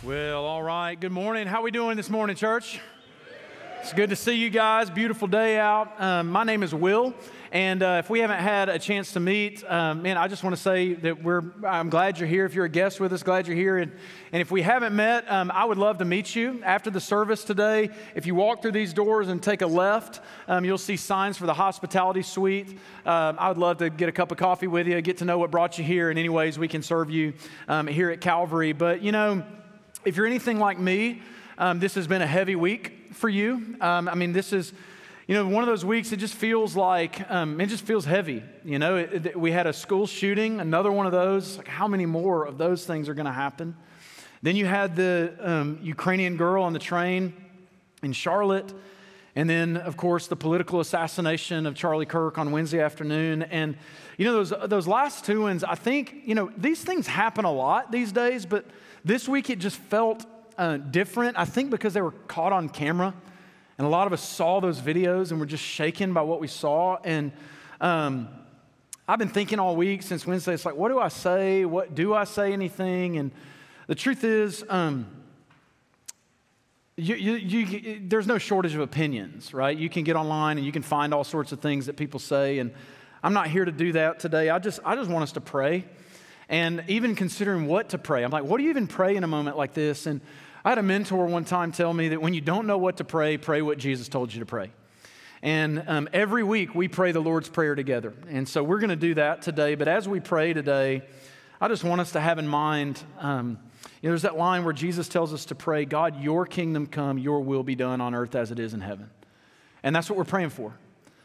Well, all right. Good morning. How we doing this morning, church? It's good to see you guys. Beautiful day out. My name is Will, and if we haven't had a chance to meet, man, I just want to say that I'm glad you're here. If you're a guest with us, glad you're here. And if we haven't met, I would love to meet you after the service today. If you walk through these doors and take a left, you'll see signs for the hospitality suite. I would love to get a cup of coffee with you, get to know what brought you here, and any ways we can serve you here at Calvary. But, you know, if you're anything like me, this has been a heavy week for you. This is, one of those weeks, it just feels like, it just feels heavy. We had a school shooting, another one of those. Like, how many more of those things are going to happen? Then you had the Ukrainian girl on the train in Charlotte. And then, of course, the political assassination of Charlie Kirk on Wednesday afternoon. And, those last two ones, I think, these things happen a lot these days, but this week it just felt different. I think because they were caught on camera, and a lot of us saw those videos and were just shaken by what we saw. And I've been thinking all week since Wednesday, it's like, what do I say? What do I say anything? And the truth is, there's no shortage of opinions, right? You can get online and you can find all sorts of things that people say, and I'm not here to do that today. I just want us to pray. And even considering what to pray, I'm like, what do you even pray in a moment like this? And I had a mentor one time tell me that when you don't know what to pray, pray what Jesus told you to pray. And every week we pray the Lord's Prayer together. And so we're going to do that today. But as we pray today, I just want us to have in mind, there's that line where Jesus tells us to pray, God, your kingdom come, your will be done on earth as it is in heaven. And that's what we're praying for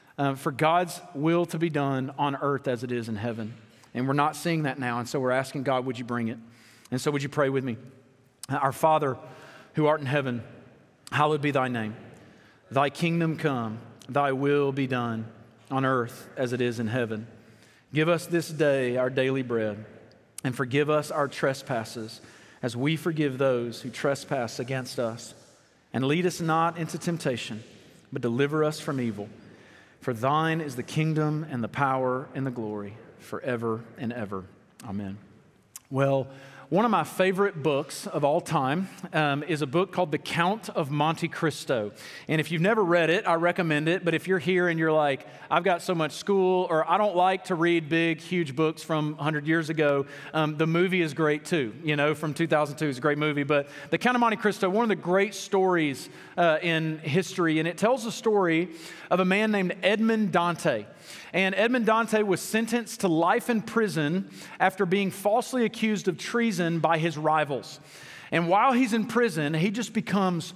God's will to be done on earth as it is in heaven. And we're not seeing that now. And so we're asking God, would you bring it? And so would you pray with me? Our Father, who art in heaven, hallowed be thy name. Thy kingdom come, thy will be done on earth as it is in heaven. Give us this day our daily bread, and forgive us our trespasses as we forgive those who trespass against us. And lead us not into temptation, but deliver us from evil. For thine is the kingdom and the power and the glory forever and ever. Amen. Well, one of my favorite books of all time is a book called The Count of Monte Cristo. And if you've never read it, I recommend it. But if you're here and you're like, I've got so much school, or I don't like to read big, huge books from 100 years ago, the movie is great too. From 2002, it's a great movie. But The Count of Monte Cristo, one of the great stories in history. And it tells the story of a man named Edmond Dante. And Edmond Dante was sentenced to life in prison after being falsely accused of treason by his rivals. And while he's in prison, he just becomes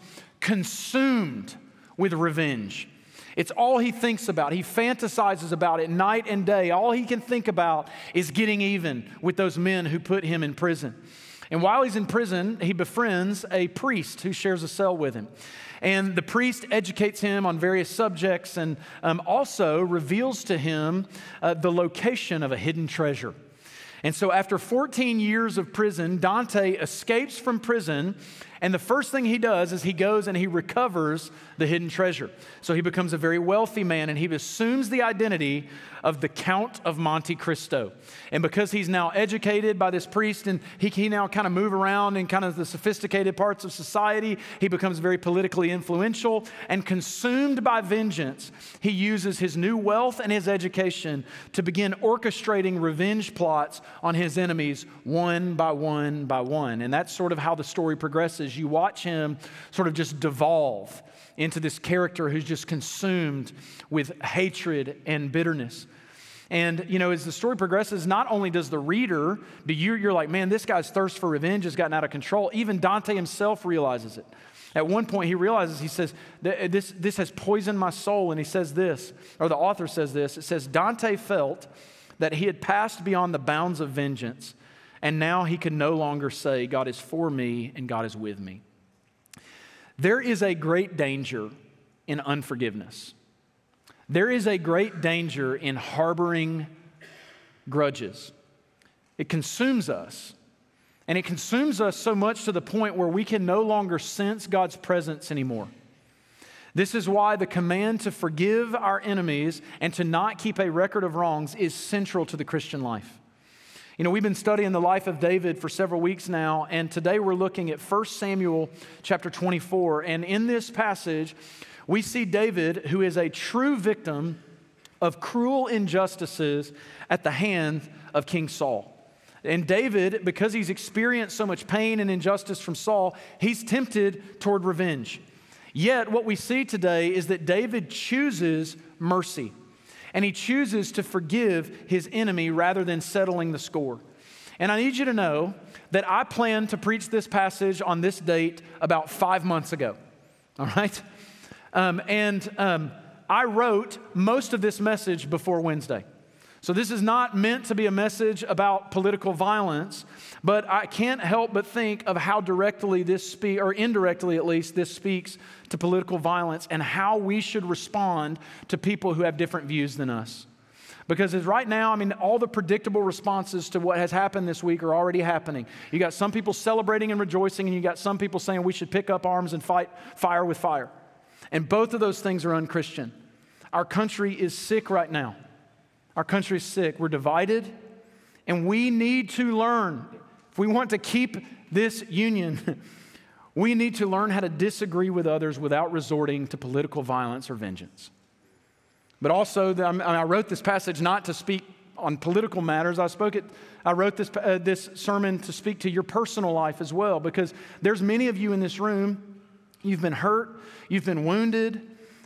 consumed with revenge. It's all he thinks about. He fantasizes about it night and day. All he can think about is getting even with those men who put him in prison. And while he's in prison, he befriends a priest who shares a cell with him. And the priest educates him on various subjects and also reveals to him the location of a hidden treasure. And so after 14 years of prison, Dante escapes from prison, and the first thing he does is he goes and he recovers the hidden treasure. So he becomes a very wealthy man, and he assumes the identity of the Count of Monte Cristo. And because he's now educated by this priest, and he now kind of move around in kind of the sophisticated parts of society, he becomes very politically influential, and consumed by vengeance, he uses his new wealth and his education to begin orchestrating revenge plots on his enemies one by one by one. And that's sort of how the story progresses. You watch him sort of just devolve into this character who's just consumed with hatred and bitterness. And, as the story progresses, not only does the reader, you're like, man, this guy's thirst for revenge has gotten out of control. Even Dante himself realizes it. At one point, he realizes, he says, this has poisoned my soul. And he says this, or the author says this, it says, Dante felt that he had passed beyond the bounds of vengeance, and now he could no longer say, God is for me and God is with me. There is a great danger in unforgiveness. There is a great danger in harboring grudges. It consumes us. And it consumes us so much to the point where we can no longer sense God's presence anymore. This is why the command to forgive our enemies and to not keep a record of wrongs is central to the Christian life. You know, we've been studying the life of David for several weeks now, and today we're looking at 1 Samuel chapter 24. And in this passage, we see David, who is a true victim of cruel injustices at the hands of King Saul. And David, because he's experienced so much pain and injustice from Saul, he's tempted toward revenge. Yet what we see today is that David chooses mercy. And he chooses to forgive his enemy rather than settling the score. And I need you to know that I planned to preach this passage on this date about 5 months ago. All right? I wrote most of this message before Wednesday. So this is not meant to be a message about political violence, but I can't help but think of how directly or indirectly at least, this speaks to political violence and how we should respond to people who have different views than us. Because as right now, I mean, all the predictable responses to what has happened this week are already happening. You got some people celebrating and rejoicing, and you got some people saying we should pick up arms and fight fire with fire. And both of those things are unchristian. Our country is sick right now. Our country is sick. We're divided, and we need to learn. If we want to keep this union, we need to learn how to disagree with others without resorting to political violence or vengeance. But also, I wrote this passage not to speak on political matters. I wrote this sermon to speak to your personal life as well, because there's many of you in this room. You've been hurt. You've been wounded.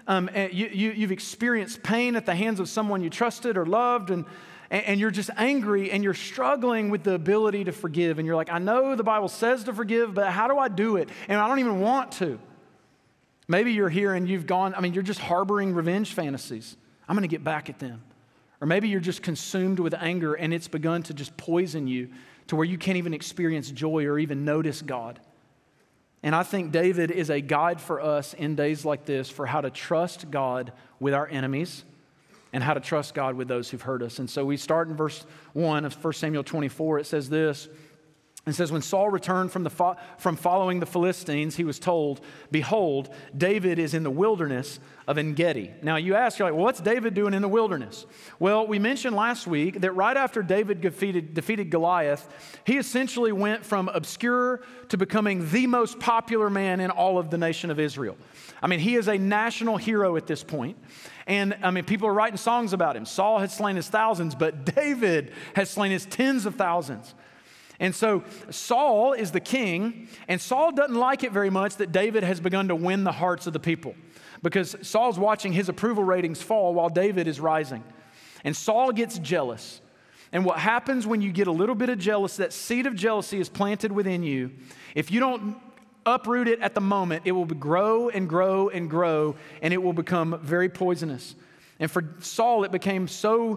You've experienced pain at the hands of someone you trusted or loved, and you're just angry, and you're struggling with the ability to forgive. And you're like, I know the Bible says to forgive, but how do I do it? And I don't even want to. Maybe you're here and you're just harboring revenge fantasies. I'm going to get back at them. Or maybe you're just consumed with anger, and it's begun to just poison you to where you can't even experience joy or even notice God. And I think David is a guide for us in days like this for how to trust God with our enemies and how to trust God with those who've hurt us. And so we start in verse 1 of 1 Samuel 24. It says this. It says, when Saul returned from following the Philistines, he was told, behold, David is in the wilderness of En-Gedi. Now you ask, you're like, well, what's David doing in the wilderness? Well, we mentioned last week that right after David defeated Goliath, he essentially went from obscure to becoming the most popular man in all of the nation of Israel. I mean, he is a national hero at this point. And I mean, people are writing songs about him. Saul had slain his thousands, but David has slain his tens of thousands. And so Saul is the king, and Saul doesn't like it very much that David has begun to win the hearts of the people, because Saul's watching his approval ratings fall while David is rising. And Saul gets jealous. And what happens when you get a little bit of jealousy, that seed of jealousy is planted within you. If you don't uproot it at the moment, it will grow and grow and grow, and it will become very poisonous. And for Saul, it grew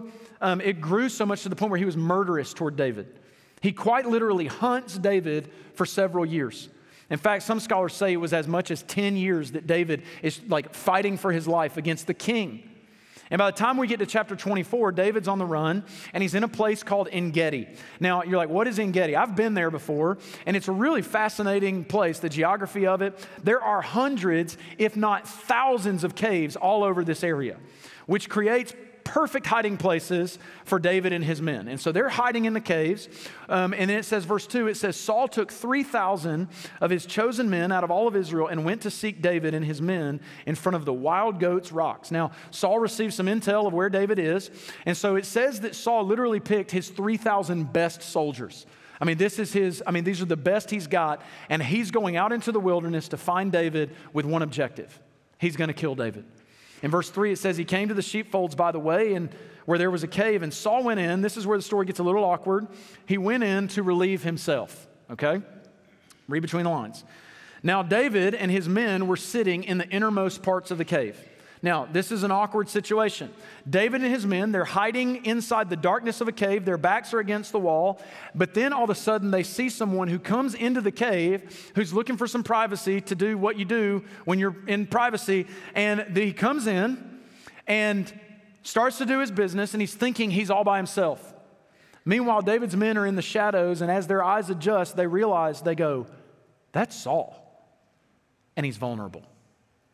so much to the point where he was murderous toward David. He quite literally hunts David for several years. In fact, some scholars say it was as much as 10 years that David is like fighting for his life against the king. And by the time we get to chapter 24, David's on the run, and he's in a place called En-Gedi. Now, you're like, what is En-Gedi? I've been there before, and it's a really fascinating place, the geography of it. There are hundreds, if not thousands of caves all over this area, which creates perfect hiding places for David and his men. And so they're hiding in the caves. And then it says, verse 2, it says, Saul took 3,000 of his chosen men out of all of Israel and went to seek David and his men in front of the wild goats' rocks. Now, Saul received some intel of where David is. And so it says that Saul literally picked his 3,000 best soldiers. I mean, these are the best he's got. And he's going out into the wilderness to find David with one objective. He's going to kill David. In verse 3, it says, he came to the sheepfolds by the way, and where there was a cave, and Saul went in. This is where the story gets a little awkward. He went in to relieve himself, okay? Read between the lines. Now, David and his men were sitting in the innermost parts of the cave. Now, this is an awkward situation. David and his men, they're hiding inside the darkness of a cave. Their backs are against the wall. But then all of a sudden, they see someone who comes into the cave who's looking for some privacy to do what you do when you're in privacy. And he comes in and starts to do his business, and he's thinking he's all by himself. Meanwhile, David's men are in the shadows, and as their eyes adjust, they realize, they go, that's Saul. And he's vulnerable.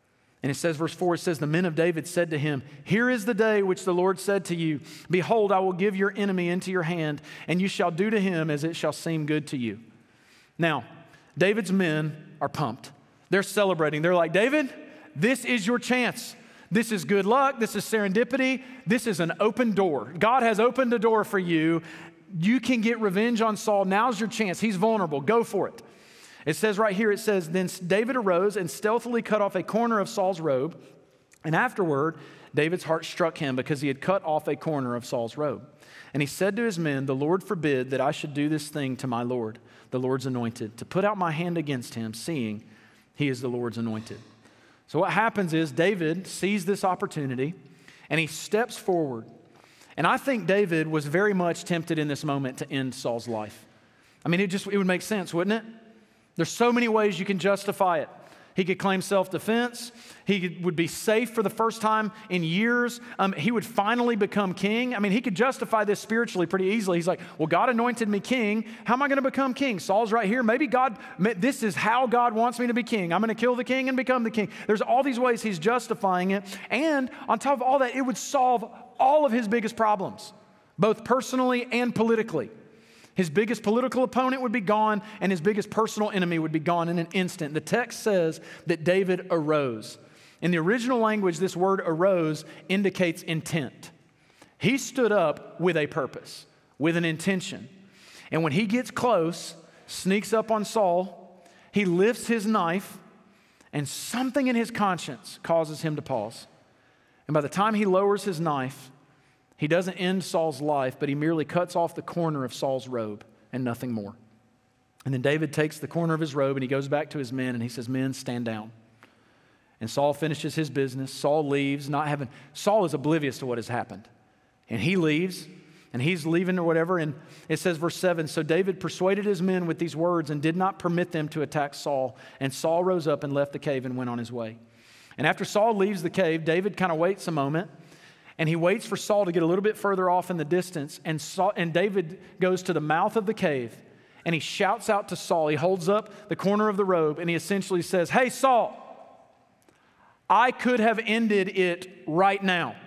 And it says, verse 4, it says, the men of David said to him, here is the day which the Lord said to you, behold, I will give your enemy into your hand, and you shall do to him as it shall seem good to you. Now, David's men are pumped. They're celebrating. They're like, David, this is your chance. This is good luck. This is serendipity. This is an open door. God has opened a door for you. You can get revenge on Saul. Now's your chance. He's vulnerable. Go for it. It says right here, it says, then David arose and stealthily cut off a corner of Saul's robe. And afterward, David's heart struck him because he had cut off a corner of Saul's robe. And he said to his men, the Lord forbid that I should do this thing to my Lord, the Lord's anointed, to put out my hand against him, seeing he is the Lord's anointed. So what happens is David sees this opportunity and he steps forward. And I think David was very much tempted in this moment to end Saul's life. I mean, it would make sense, wouldn't it? There's so many ways you can justify it. He could claim self-defense. He would be safe for the first time in years. He would finally become king. I mean, he could justify this spiritually pretty easily. He's like, well, God anointed me king. How am I going to become king? Saul's right here. Maybe this is how God wants me to be king. I'm going to kill the king and become the king. There's all these ways he's justifying it. And on top of all that, it would solve all of his biggest problems, both personally and politically. His biggest political opponent would be gone, and his biggest personal enemy would be gone in an instant. The text says that David arose. In the original language, this word arose indicates intent. He stood up with a purpose, with an intention. And when he gets close, sneaks up on Saul, he lifts his knife, and something in his conscience causes him to pause. And by the time he lowers his knife, he doesn't end Saul's life, but he merely cuts off the corner of Saul's robe and nothing more. And then David takes the corner of his robe and he goes back to his men and he says, men, stand down. And Saul finishes his business. Saul leaves, Saul is oblivious to what has happened. And he leaves, and he's leaving or whatever. And it says, verse 7, so David persuaded his men with these words and did not permit them to attack Saul. And Saul rose up and left the cave and went on his way. And after Saul leaves the cave, David kind of waits a moment. And he waits for Saul to get a little bit further off in the distance. And David goes to the mouth of the cave and he shouts out to Saul. He holds up the corner of the robe and he essentially says, hey, Saul, I could have ended it right now.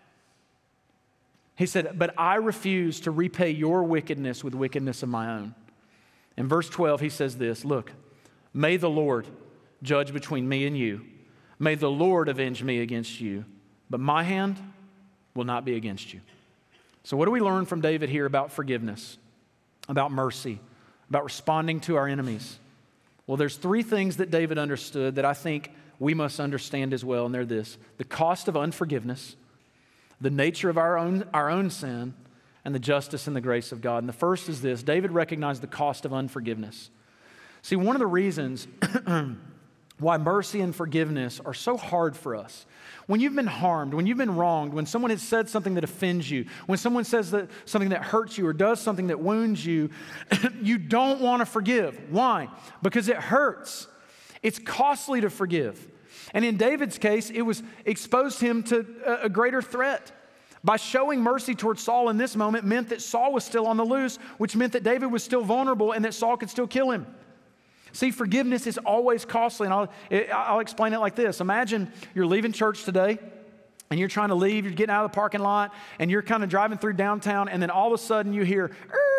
He said, but I refuse to repay your wickedness with wickedness of my own. In verse 12, he says this, look, may the Lord judge between me and you. May the Lord avenge me against you. But my hand will not be against you. So what do we learn from David here about forgiveness, about mercy, about responding to our enemies? Well, there's three things that David understood that I think we must understand as well, and they're this: the cost of unforgiveness, the nature of our own sin, and the justice and the grace of God. And the first is this: David recognized the cost of unforgiveness. See, one of the reasons why mercy and forgiveness are so hard for us. When you've been harmed, when you've been wronged, when someone has said something that offends you, when someone says something that hurts you or does something that wounds you, you don't want to forgive. Why? Because it hurts. It's costly to forgive. And in David's case, it was exposed him to a greater threat. By showing mercy towards Saul in this moment meant that Saul was still on the loose, which meant that David was still vulnerable and that Saul could still kill him. See, forgiveness is always costly, and I'll explain it like this. Imagine you're leaving church today, and you're trying to leave, you're getting out of the parking lot, and you're kind of driving through downtown, and then all of a sudden you hear,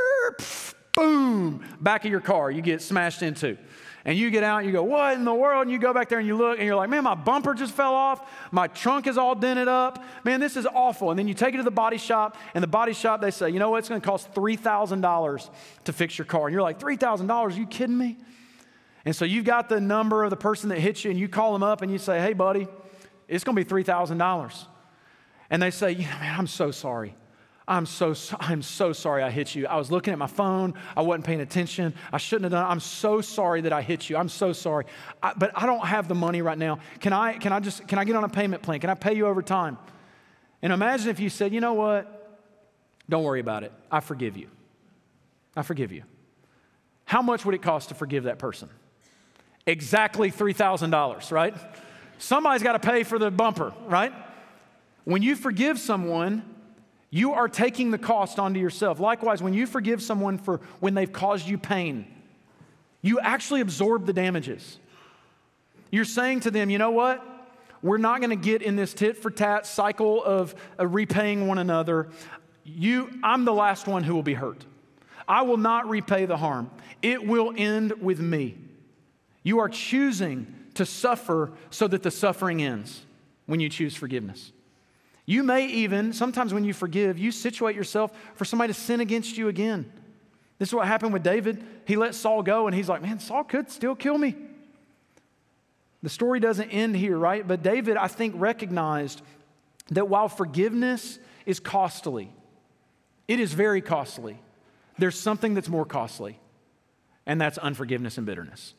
boom, back of your car, you get smashed into. And you get out and you go, what in the world? And you go back there and you look and you're like, man, my bumper just fell off. My trunk is all dented up. Man, this is awful. And then you take it to the body shop, and the body shop, they say, you know what? It's going to cost $3,000 to fix your car. And you're like, $3,000? Are you kidding me? And so you've got the number of the person that hit you, and you call them up and you say, hey, buddy, it's going to be $3,000. And they say, man, I'm so sorry. I'm so sorry I hit you. I was looking at my phone. I wasn't paying attention. I shouldn't have done it. I'm so sorry that I hit you. I'm so sorry. But I don't have the money right now. Can I get on a payment plan? Can I pay you over time? And imagine if you said, you know what? Don't worry about it. I forgive you. I forgive you. How much would it cost to forgive that person? Exactly $3,000, right? Somebody's got to pay for the bumper, right? When you forgive someone, you are taking the cost onto yourself. Likewise, when you forgive someone for when they've caused you pain, you actually absorb the damages. You're saying to them, you know what? We're not going to get in this tit for tat cycle of repaying one another. I'm the last one who will be hurt. I will not repay the harm. It will end with me. You are choosing to suffer so that the suffering ends when you choose forgiveness. You may even, sometimes when you forgive, you situate yourself for somebody to sin against you again. This is what happened with David. He let Saul go and he's like, man, Saul could still kill me. The story doesn't end here, right? But David, I think, recognized that while forgiveness is costly, it is very costly, there's something that's more costly, and that's unforgiveness and bitterness.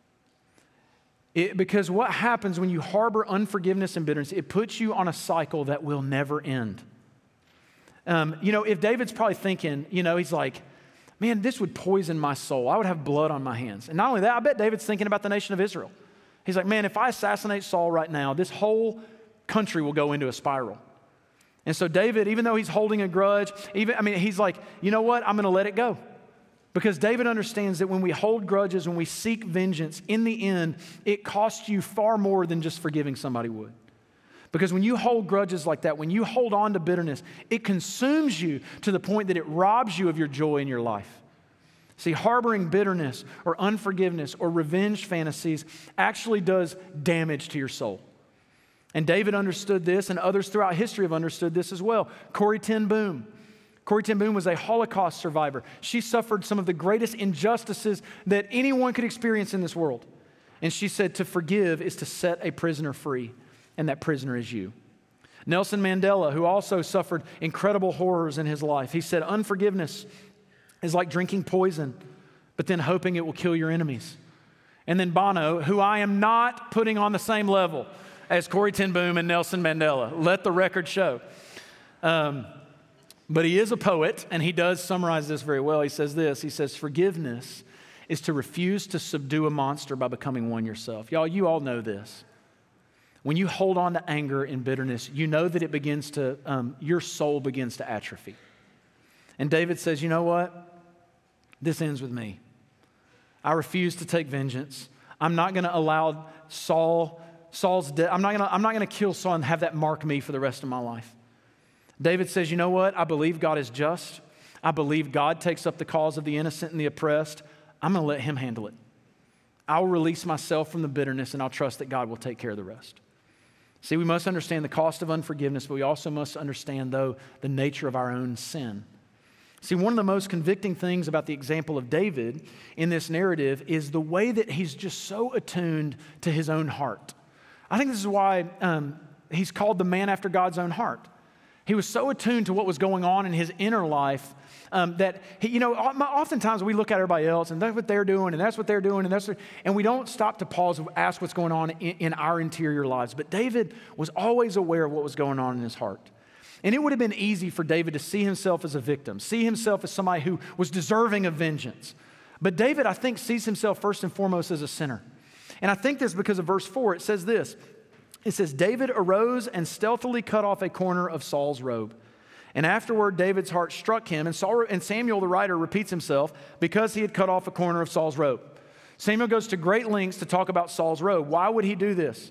Because what happens when you harbor unforgiveness and bitterness, it puts you on a cycle that will never end. If David's probably thinking, he's like, man, this would poison my soul. I would have blood on my hands. And not only that, I bet David's thinking about the nation of Israel. He's like, man, if I assassinate Saul right now, this whole country will go into a spiral. And so David, even though he's holding a grudge, he's like, you know what? I'm going to let it go. Because David understands that when we hold grudges, when we seek vengeance, in the end, it costs you far more than just forgiving somebody would. Because when you hold grudges like that, when you hold on to bitterness, it consumes you to the point that it robs you of your joy in your life. See, harboring bitterness or unforgiveness or revenge fantasies actually does damage to your soul. And David understood this, and others throughout history have understood this as well. Corrie ten Boom. Corrie ten Boom was a Holocaust survivor. She suffered some of the greatest injustices that anyone could experience in this world. And she said to forgive is to set a prisoner free, and that prisoner is you. Nelson Mandela, who also suffered incredible horrors in his life, he said unforgiveness is like drinking poison, but then hoping it will kill your enemies. And then Bono, who I am not putting on the same level as Corrie ten Boom and Nelson Mandela. Let the record show. But he is a poet, and he does summarize this very well. He says this, he says, forgiveness is to refuse to subdue a monster by becoming one yourself. Y'all, you all know this. When you hold on to anger and bitterness, you know that it begins to, your soul begins to atrophy. And David says, you know what? This ends with me. I refuse to take vengeance. I'm not going to allow Saul's death. I'm not going to kill Saul and have that mark me for the rest of my life. David says, you know what? I believe God is just. I believe God takes up the cause of the innocent and the oppressed. I'm going to let him handle it. I'll release myself from the bitterness, and I'll trust that God will take care of the rest. See, we must understand the cost of unforgiveness, but we also must understand, though, the nature of our own sin. See, one of the most convicting things about the example of David in this narrative is the way that he's just so attuned to his own heart. I think this is why he's called the man after God's own heart. He was so attuned to what was going on in his inner life that, oftentimes we look at everybody else and that's what they're doing and that's what they're doing and we don't stop to pause and ask what's going on in our interior lives. But David was always aware of what was going on in his heart. And it would have been easy for David to see himself as a victim, see himself as somebody who was deserving of vengeance. But David, I think, sees himself first and foremost as a sinner. And I think this because of verse 4. It says this. It says, David arose and stealthily cut off a corner of Saul's robe. And afterward, David's heart struck him. And Samuel, the writer, repeats himself because he had cut off a corner of Saul's robe. Samuel goes to great lengths to talk about Saul's robe. Why would he do this?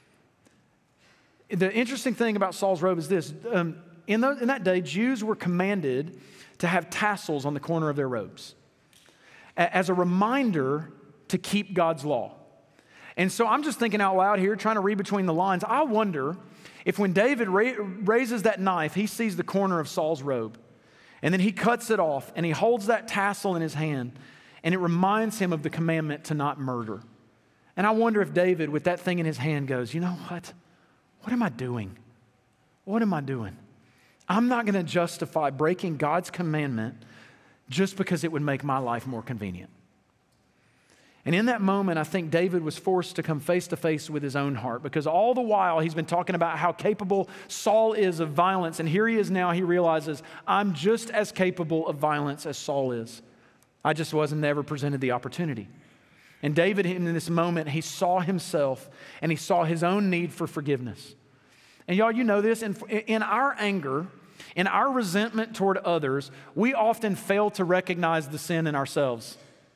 The interesting thing about Saul's robe is this. In that day, Jews were commanded to have tassels on the corner of their robes as a reminder to keep God's law. And so I'm just thinking out loud here, trying to read between the lines. I wonder if when David raises that knife, he sees the corner of Saul's robe, and then he cuts it off, and he holds that tassel in his hand, and it reminds him of the commandment to not murder. And I wonder if David, with that thing in his hand, goes, you know what? What am I doing? What am I doing? I'm not going to justify breaking God's commandment just because it would make my life more convenient. And in that moment, I think David was forced to come face to face with his own heart, because all the while he's been talking about how capable Saul is of violence. And here he is now, he realizes, I'm just as capable of violence as Saul is. I just wasn't never presented the opportunity. And David, in this moment, he saw himself and he saw his own need for forgiveness. And y'all, you know this, in our anger, in our resentment toward others, we often fail to recognize the sin in ourselves.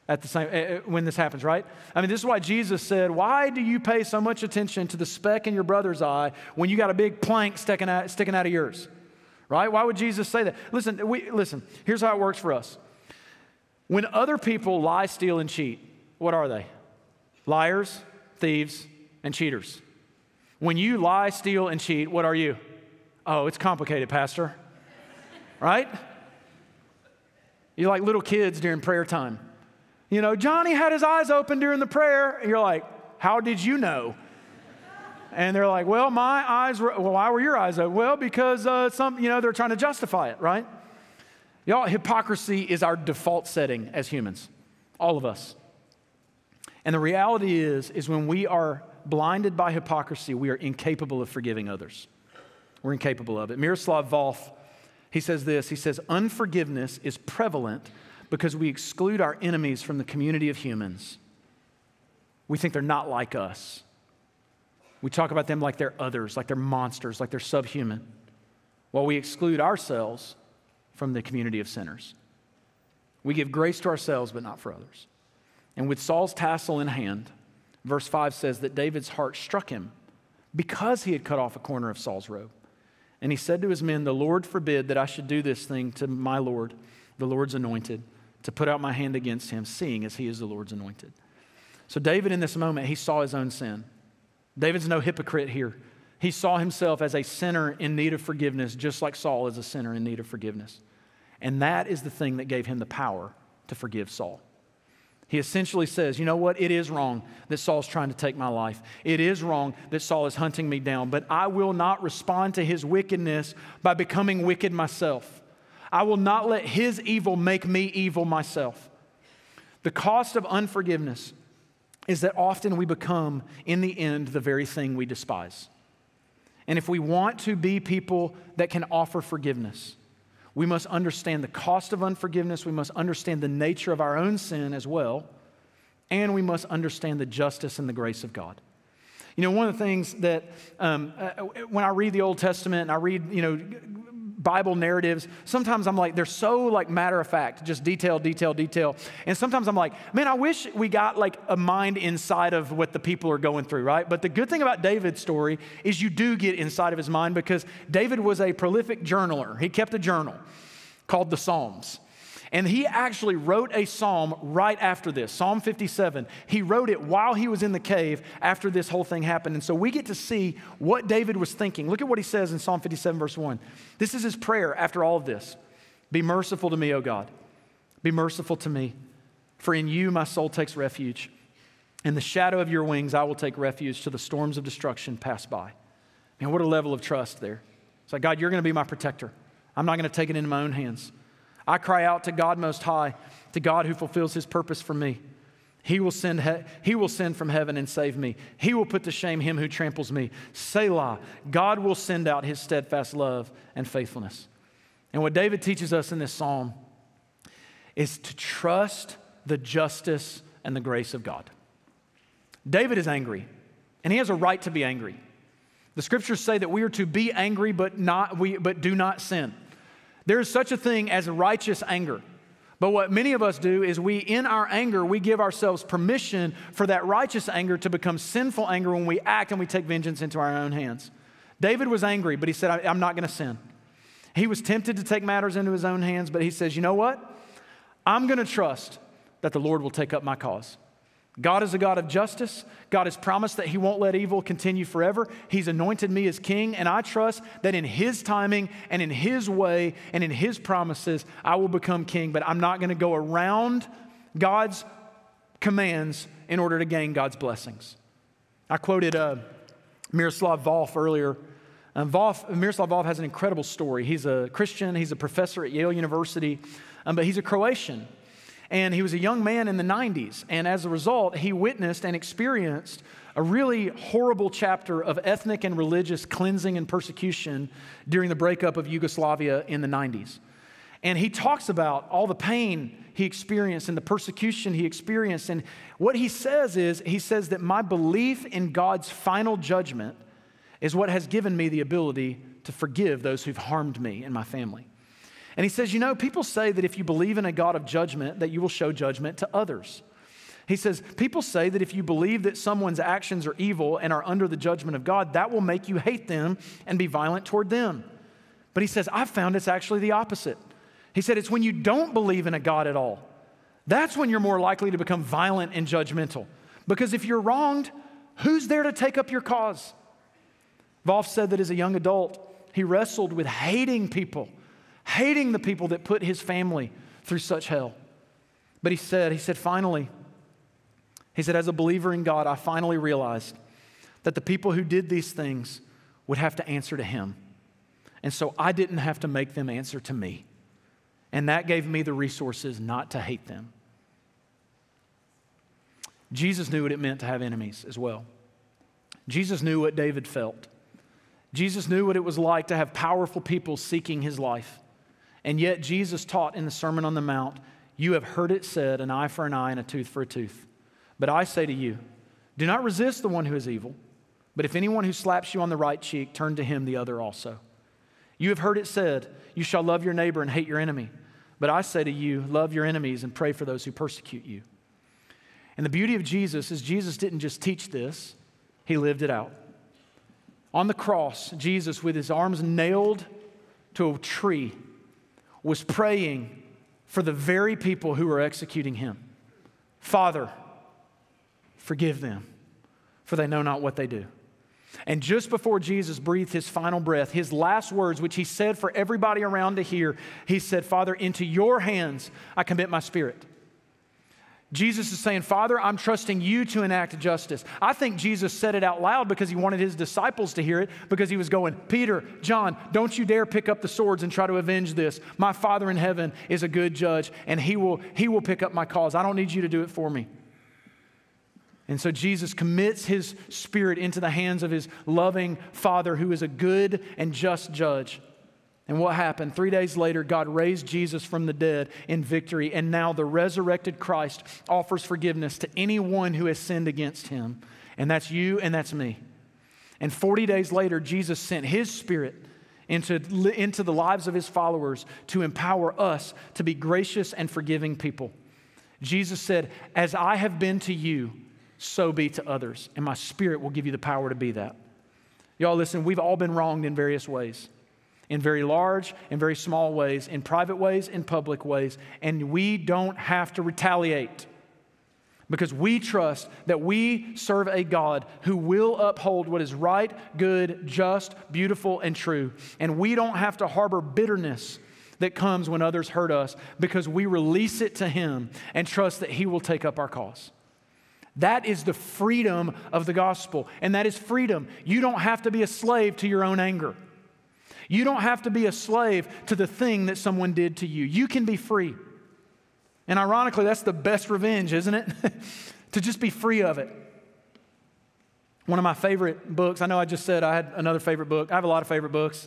at the same when this happens, right? I mean, this is why Jesus said, why do you pay so much attention to the speck in your brother's eye when you got a big plank sticking out of yours, right? Why would Jesus say that? Listen, here's how it works for us. When other people lie, steal, and cheat, what are they? Liars, thieves, and cheaters. When you lie, steal, and cheat, what are you? Oh, it's complicated, Pastor. Right? You're like little kids during prayer time. You know, Johnny had his eyes open during the prayer. And you're like, how did you know? And they're like, well, my eyes were, well, why were your eyes open? Well, because they're trying to justify it, right? Y'all, hypocrisy is our default setting as humans, all of us. And the reality is when we are blinded by hypocrisy, we are incapable of forgiving others. We're incapable of it. Miroslav Volf, he says this, he says, unforgiveness is prevalent because we exclude our enemies from the community of humans. We think they're not like us. We talk about them like they're others, like they're monsters, like they're subhuman, while we exclude ourselves from the community of sinners. We give grace to ourselves, but not for others. And with Saul's tassel in hand, verse 5 says that David's heart struck him because he had cut off a corner of Saul's robe. And he said to his men, the Lord forbid that I should do this thing to my Lord, the Lord's anointed, to put out my hand against him, seeing as he is the Lord's anointed. So David in this moment, he saw his own sin. David's no hypocrite here. He saw himself as a sinner in need of forgiveness, just like Saul is a sinner in need of forgiveness. And that is the thing that gave him the power to forgive Saul. He essentially says, you know what? It is wrong that Saul's trying to take my life. It is wrong that Saul is hunting me down, but I will not respond to his wickedness by becoming wicked myself. I will not let his evil make me evil myself. The cost of unforgiveness is that often we become, in the end, the very thing we despise. And if we want to be people that can offer forgiveness, we must understand the cost of unforgiveness. We must understand the nature of our own sin as well. And we must understand the justice and the grace of God. You know, one of the things that when I read the Old Testament and I read, Bible narratives, sometimes I'm like, they're so like matter of fact, just detail. And sometimes I'm like, man, I wish we got like a mind inside of what the people are going through, right? But the good thing about David's story is you do get inside of his mind because David was a prolific journaler. He kept a journal called the Psalms. And he actually wrote a psalm right after this, Psalm 57. He wrote it while he was in the cave after this whole thing happened. And so we get to see what David was thinking. Look at what he says in Psalm 57, verse 1. This is his prayer after all of this. Be merciful to me, O God. Be merciful to me, for in you my soul takes refuge. In the shadow of your wings I will take refuge till the storms of destruction pass by. Man, what a level of trust there. It's like, God, you're going to be my protector. I'm not going to take it into my own hands. I cry out to God Most High, to God who fulfills his purpose for me. He will send from heaven and save me. He will put to shame him who tramples me. Selah, God will send out his steadfast love and faithfulness. And what David teaches us in this psalm is to trust the justice and the grace of God. David is angry, and he has a right to be angry. The scriptures say that we are to be angry, but do not sin. There is such a thing as righteous anger. But what many of us do is in our anger, we give ourselves permission for that righteous anger to become sinful anger when we act and we take vengeance into our own hands. David was angry, but he said, I'm not going to sin. He was tempted to take matters into his own hands, but he says, you know what? I'm going to trust that the Lord will take up my cause. God is a God of justice. God has promised that he won't let evil continue forever. He's anointed me as king, and I trust that in his timing and in his way and in his promises, I will become king, but I'm not going to go around God's commands in order to gain God's blessings. I quoted Miroslav Volf earlier. Miroslav Volf has an incredible story. He's a Christian. He's a professor at Yale University, but he's a Croatian. And he was a young man in the 90s. And as a result, he witnessed and experienced a really horrible chapter of ethnic and religious cleansing and persecution during the breakup of Yugoslavia in the 90s. And he talks about all the pain he experienced and the persecution he experienced. And what he says is, he says that my belief in God's final judgment is what has given me the ability to forgive those who've harmed me and my family. And he says, people say that if you believe in a God of judgment, that you will show judgment to others. He says, people say that if you believe that someone's actions are evil and are under the judgment of God, that will make you hate them and be violent toward them. But he says, I've found it's actually the opposite. He said, it's when you don't believe in a God at all. That's when you're more likely to become violent and judgmental. Because if you're wronged, who's there to take up your cause? Volf said that as a young adult, he wrestled with hating the people that put his family through such hell. But he said, finally, as a believer in God, I finally realized that the people who did these things would have to answer to him. And so I didn't have to make them answer to me. And that gave me the resources not to hate them. Jesus knew what it meant to have enemies as well. Jesus knew what David felt. Jesus knew what it was like to have powerful people seeking his life. And yet Jesus taught in the Sermon on the Mount, you have heard it said, an eye for an eye and a tooth for a tooth. But I say to you, do not resist the one who is evil, but if anyone who slaps you on the right cheek, turn to him the other also. You have heard it said, you shall love your neighbor and hate your enemy. But I say to you, love your enemies and pray for those who persecute you. And the beauty of Jesus is Jesus didn't just teach this, he lived it out. On the cross, Jesus, with his arms nailed to a tree, was praying for the very people who were executing him. Father, forgive them, for they know not what they do. And just before Jesus breathed his final breath, his last words, which he said for everybody around to hear, he said, Father, into your hands I commit my spirit. Jesus is saying, Father, I'm trusting you to enact justice. I think Jesus said it out loud because he wanted his disciples to hear it, because he was going, Peter, John, don't you dare pick up the swords and try to avenge this. My Father in heaven is a good judge, and he will pick up my cause. I don't need you to do it for me. And so Jesus commits his spirit into the hands of his loving Father, who is a good and just judge. And what happened? 3 days later, God raised Jesus from the dead in victory. And now the resurrected Christ offers forgiveness to anyone who has sinned against him. And that's you and that's me. And 40 days later, Jesus sent his spirit into the lives of his followers to empower us to be gracious and forgiving people. Jesus said, as I have been to you, so be to others. And my spirit will give you the power to be that. Y'all listen, we've all been wronged in various ways. In very large and very small ways, in private ways, in public ways. And we don't have to retaliate, because we trust that we serve a God who will uphold what is right, good, just, beautiful, and true. And we don't have to harbor bitterness that comes when others hurt us, because we release it to him and trust that he will take up our cause. That is the freedom of the gospel. And that is freedom. You don't have to be a slave to your own anger. You don't have to be a slave to the thing that someone did to you. You can be free. And ironically, that's the best revenge, isn't it? To just be free of it. One of my favorite books, I know I just said I had another favorite book. I have a lot of favorite books,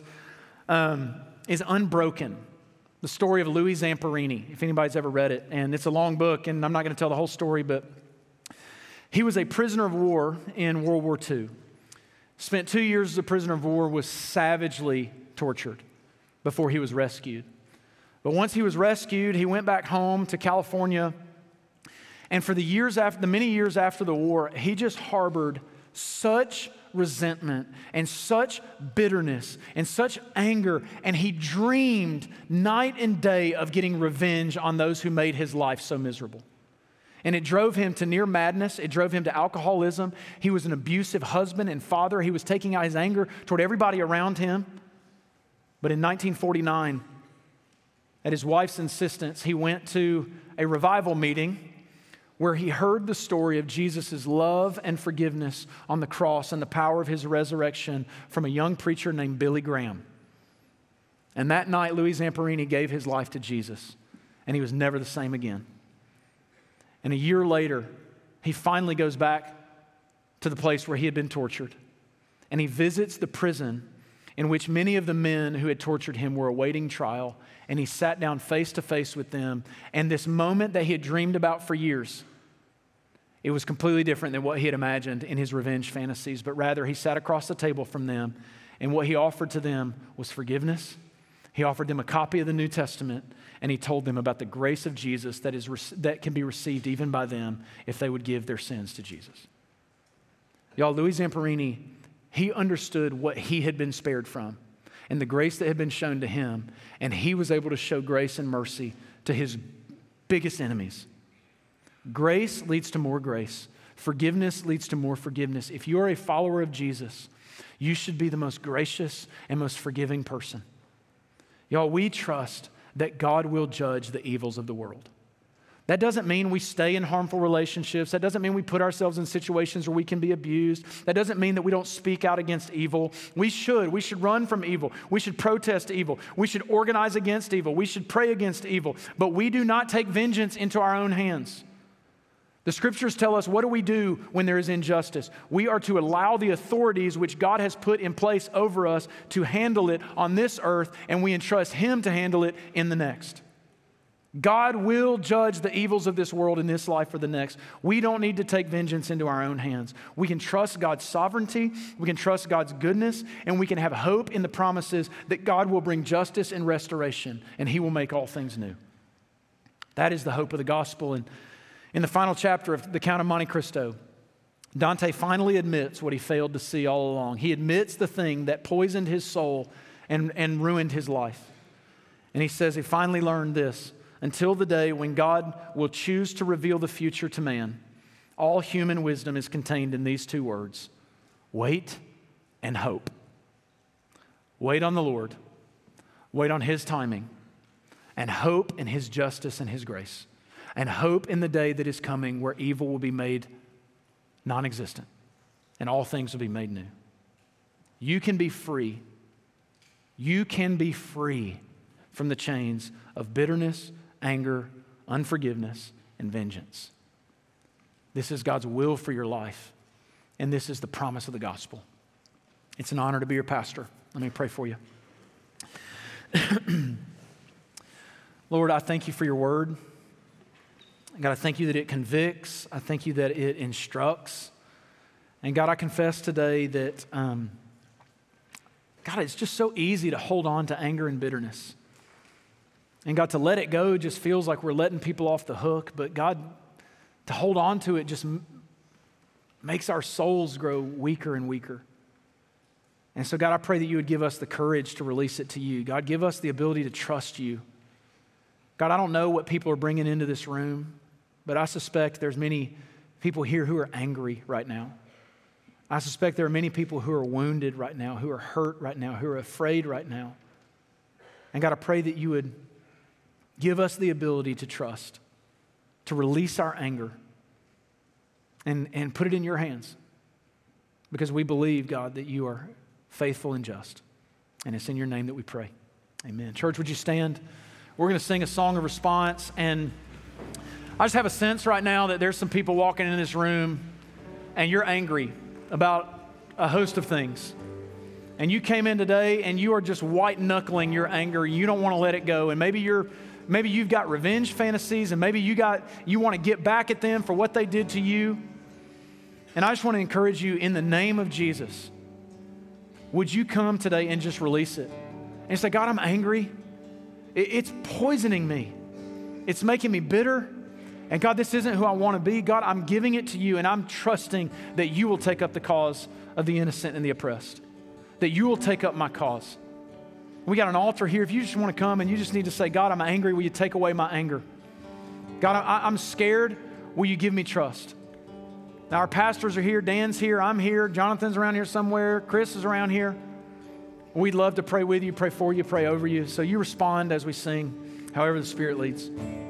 is Unbroken, the story of Louis Zamperini, if anybody's ever read it. And it's a long book, and I'm not going to tell the whole story, but he was a prisoner of war in World War II. Spent 2 years as a prisoner of war, was savagely tortured before he was rescued. But once he was rescued, he went back home to California. And for the many years after the war, he just harbored such resentment and such bitterness and such anger. And he dreamed night and day of getting revenge on those who made his life so miserable. And it drove him to near madness. It drove him to alcoholism. He was an abusive husband and father. He was taking out his anger toward everybody around him. But in 1949, at his wife's insistence, he went to a revival meeting where he heard the story of Jesus' love and forgiveness on the cross and the power of his resurrection from a young preacher named Billy Graham. And that night, Louis Zamperini gave his life to Jesus, and he was never the same again. And a year later, he finally goes back to the place where he had been tortured, and he visits the prison in which many of the men who had tortured him were awaiting trial, and he sat down face to face with them. And this moment that he had dreamed about for years, it was completely different than what he had imagined in his revenge fantasies, but rather he sat across the table from them, and what he offered to them was forgiveness He offered them a copy of the New Testament, and he told them about the grace of Jesus that can be received even by them if they would give their sins to Jesus. Y'all, Louis Zamperini, he understood what he had been spared from and the grace that had been shown to him, and he was able to show grace and mercy to his biggest enemies. Grace leads to more grace. Forgiveness leads to more forgiveness. If you are a follower of Jesus, you should be the most gracious and most forgiving person. Y'all, we trust that God will judge the evils of the world. That doesn't mean we stay in harmful relationships. That doesn't mean we put ourselves in situations where we can be abused. That doesn't mean that we don't speak out against evil. We should run from evil. We should protest evil. We should organize against evil. We should pray against evil. But we do not take vengeance into our own hands. The scriptures tell us, what do we do when there is injustice? We are to allow the authorities which God has put in place over us to handle it on this earth, and we entrust Him to handle it in the next. God will judge the evils of this world in this life or the next. We don't need to take vengeance into our own hands. We can trust God's sovereignty, we can trust God's goodness, and we can have hope in the promises that God will bring justice and restoration, and He will make all things new. That is the hope of the gospel. And in the final chapter of The Count of Monte Cristo, Dante finally admits what he failed to see all along. He admits the thing that poisoned his soul and ruined his life. And he says he finally learned this: until the day when God will choose to reveal the future to man, all human wisdom is contained in these two words: wait and hope. Wait on the Lord, wait on His timing, and hope in His justice and His grace. And hope in the day that is coming where evil will be made non-existent and all things will be made new. You can be free. You can be free from the chains of bitterness, anger, unforgiveness, and vengeance. This is God's will for your life, and this is the promise of the gospel. It's an honor to be your pastor. Let me pray for you. Lord, I thank you for your word. God, I thank you that it convicts. I thank you that it instructs. And God, I confess today that, God, it's just so easy to hold on to anger and bitterness. And God, to let it go just feels like we're letting people off the hook. But God, to hold on to it just makes our souls grow weaker and weaker. And so, God, I pray that you would give us the courage to release it to you. God, give us the ability to trust you. God, I don't know what people are bringing into this room, but I suspect there's many people here who are angry right now. I suspect there are many people who are wounded right now, who are hurt right now, who are afraid right now. And God, I pray that you would give us the ability to trust, to release our anger and put it in your hands, because we believe, God, that you are faithful and just. And it's in your name that we pray. Amen. Church, would you stand? We're going to sing a song of response, and I just have a sense right now that there's some people walking in this room and you're angry about a host of things. And you came in today and you are just white-knuckling your anger. You don't want to let it go. And maybe you've got revenge fantasies, and maybe you want to get back at them for what they did to you. And I just want to encourage you in the name of Jesus, would you come today and just release it? And say, God, I'm angry. It's poisoning me. It's making me bitter. And God, this isn't who I want to be. God, I'm giving it to you, and I'm trusting that you will take up the cause of the innocent and the oppressed, that you will take up my cause. We got an altar here. If you just want to come and you just need to say, God, I'm angry. Will you take away my anger? God, I'm scared. Will you give me trust? Now, our pastors are here. Dan's here. I'm here. Jonathan's around here somewhere. Chris is around here. We'd love to pray with you, pray for you, pray over you. So you respond as we sing, however the Spirit leads.